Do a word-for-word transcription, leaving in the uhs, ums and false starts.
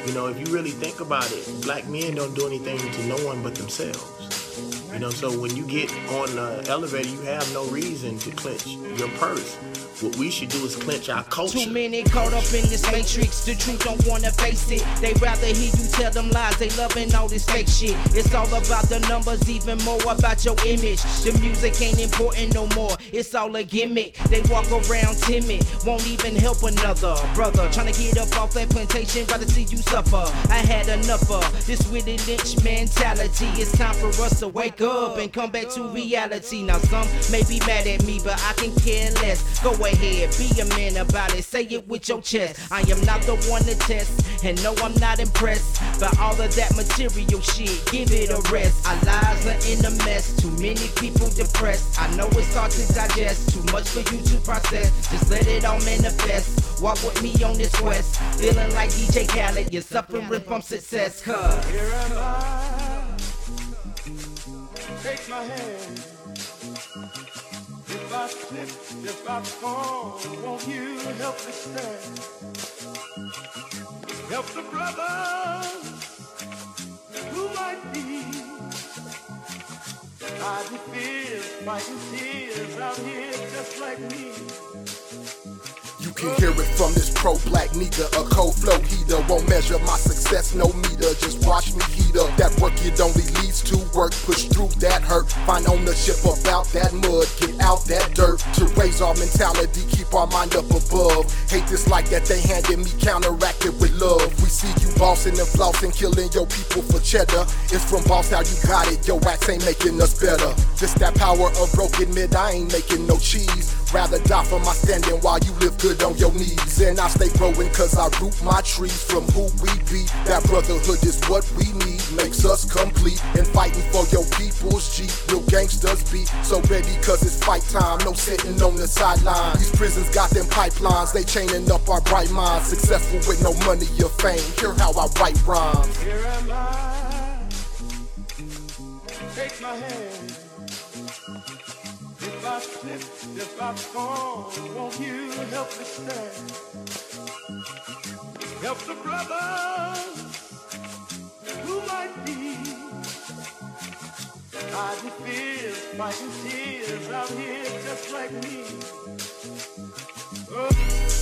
You know, if you really think about it, black men don't do anything to no one but themselves. You know, so when you get on the elevator, you have no reason to clench your purse. What we should do is clench our culture. Too many caught up in this matrix, the truth don't wanna face it. They rather hear you tell them lies, they loving all this fake shit. It's all about the numbers, even more about your image. The music ain't important no more, it's all a gimmick. They walk around timid, won't even help another brother. Tryna get up off that plantation, rather see you suffer. I had enough of this Willie Lynch mentality. It's time for us to wake up and come back to reality. Now some may be mad at me, but I can care less. Go ahead, be a man about it, say it with your chest. I am not the one to test, and no, I'm not impressed by all of that material shit. Give it a rest. Our lives are in a mess, too many people depressed. I know it's hard to digest, too much for you to process. Just let it all manifest. Walk with me on this quest, feeling like D J Khaled. You're suffering from success, cuz here am I. Take my hand. If I slip, if I fall, won't you help me stand? Help the brothers who might be hiding fears, fighting tears out here just like me. You can hear it from this pro-black nigga, a cold flow heater. Won't measure my success, no meter. Just watch me heat up. That work it only leads to work. Push through that hurt. Find ownership about that mud. Get out that dirt. To raise our mentality, keep our mind up above. Hate this like that they handed me, counteracted with love. We see you bossing and flossing, killing your people for cheddar. It's from boss, now you got it. Your ass ain't making us better. Just that power of broken mid, I ain't making no cheese. Rather die for my standing while you live good on your knees. And I stay growing cause I root my trees from who we be. That brotherhood is what we need, makes us complete. And fighting for your people's G, real gangsters be so ready cause it's fight time. No sitting on the sideline. These prisons got them pipelines, they chaining up our bright minds. Successful with no money or fame, hear how I write rhymes. Here am I, take my hand. If I slip, if I fall, won't you help me stand? Help the brothers who might be hiding fears, fighting tears out here just like me. Oh.